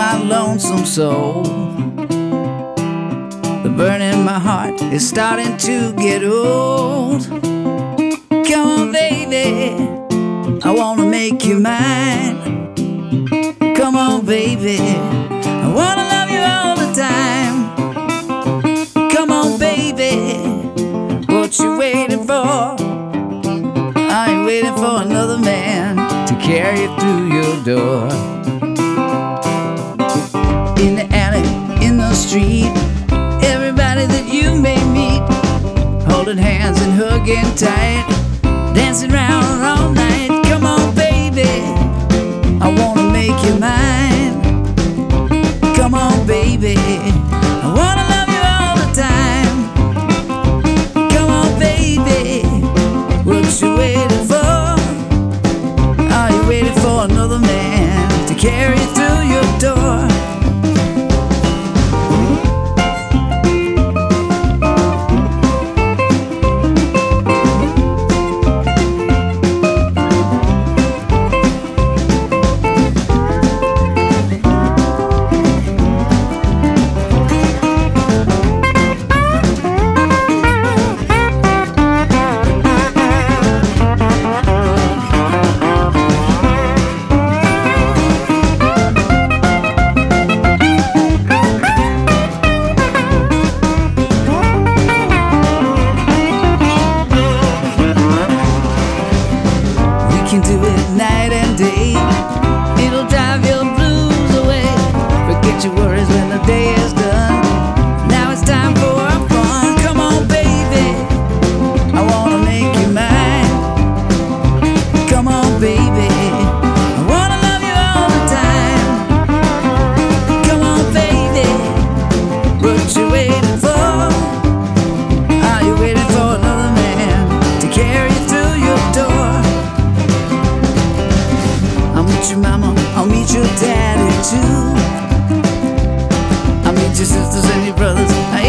my lonesome soul. The burn in my heart is starting to get old. Come on, baby, I wanna make you mine. Come on, baby, I wanna love you all the time. Come on, baby, what you waiting for? I ain't waiting for another man to carry you through your door. In the alley, in the street, everybody that you may meet, holding hands and hugging tight, dancing round all night. Come on, baby, I wanna make you mine. Come on, baby, I wanna love you all the time. Come on, baby, what you waiting for? Are you waiting for another man to carry you through your door? Can do it night and day. It'll drive your blues away. Forget your worries when the day is done. Now it's time for our fun. Come on, baby, I wanna make you mine. Come on, baby, I wanna love you all the time. Come on, baby, what you waiting for? Are you waiting for another man to carry you through your door? I'll meet your mama, I'll meet your daddy too. I'll meet your sisters and your brothers.